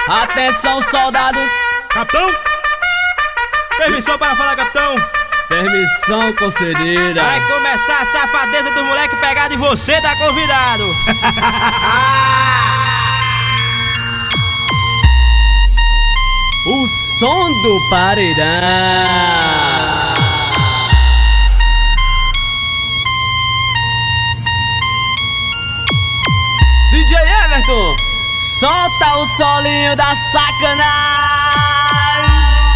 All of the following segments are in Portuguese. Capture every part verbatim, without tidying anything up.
Atenção, soldados. Capitão? Permissão para falar, capitão. Permissão concedida. Vai começar a safadeza do moleque pegado e você tá convidado. O som do paredão. D J Everton, solta o solinho da sacanagem.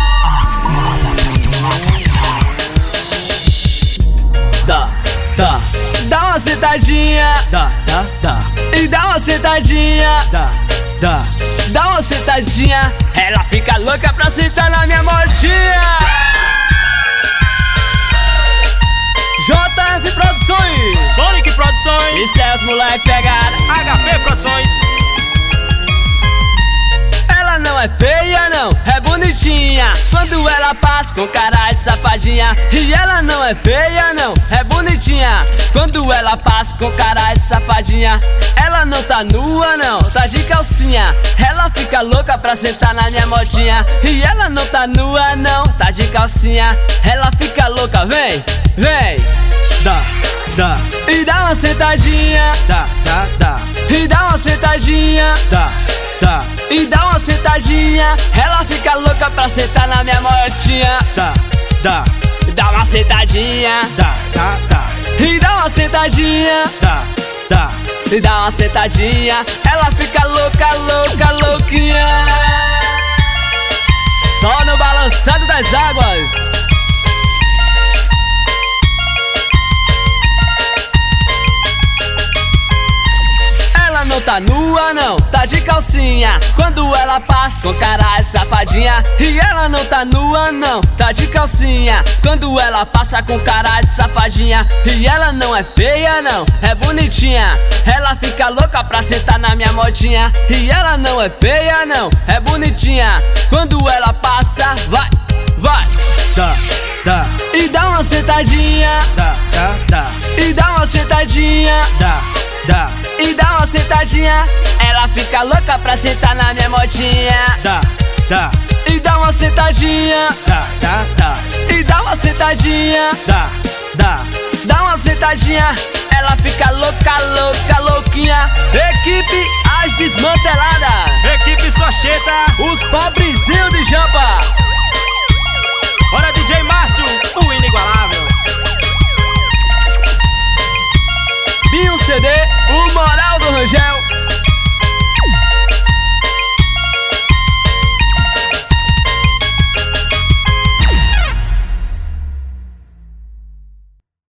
Dá, dá, dá uma sentadinha. Dá, dá, dá. E dá uma sentadinha. Dá, dá. Dá uma sentadinha. Ela fica louca pra sentar na minha motinha. J F Produções, Sonic Produções e seus moleque pegada. H P Produções. Ela não é feia não, é bonitinha. Quando ela passa com cara de safadinha. E ela não é feia não, é bonitinha. Quando ela passa com cara de safadinha. Ela não tá nua não, tá de calcinha. Ela fica louca pra sentar na minha motinha. E ela não tá nua não, tá de calcinha. Ela fica louca, vem, vem. Dá, dá. E dá uma sentadinha. Dá, dá, dá. E dá uma sentadinha. Dá, dá. E dá uma sentadinha. Ela fica louca pra sentar na minha motinha. Dá, dá. Dá uma sentadinha. Dá, dá, dá. E dá uma sentadinha. Dá, dá. E dá uma sentadinha. Ela fica louca, louca, louquinha. Só no balançado das águas. Ela não tá nua não, tá de calcinha. Quando ela passa com cara de safadinha. E ela não tá nua não, tá de calcinha. Quando ela passa com cara de safadinha. E ela não é feia não, é bonitinha. Ela fica louca pra sentar na minha motinha. E ela não é feia não, é bonitinha. Quando ela passa, vai, vai. Dá, dá. E dá uma sentadinha. Dá, dá, dá. E dá uma sentadinha. Dá, dá. E dá uma sentadinha. Ela fica louca pra sentar na minha motinha. Dá, dá. E dá uma sentadinha. Dá, dá, dá. E dá uma sentadinha. Dá, dá. Dá uma sentadinha. Ela fica louca, louca, louquinha. Equipe As Desmanteladas. Equipe Socheta. Os pobres